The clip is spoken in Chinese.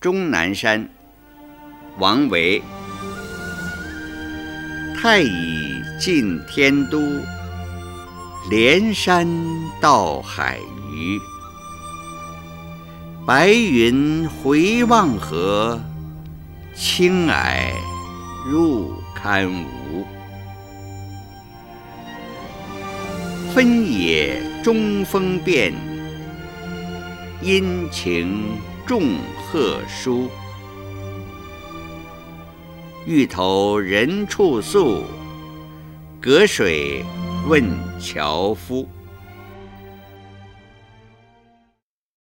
终南山，王维。太乙近天都，连山到海隅。白云回望河，青霭入堪无。分野中风变，阴晴众鹤殊。欲投人处宿，隔水问樵夫。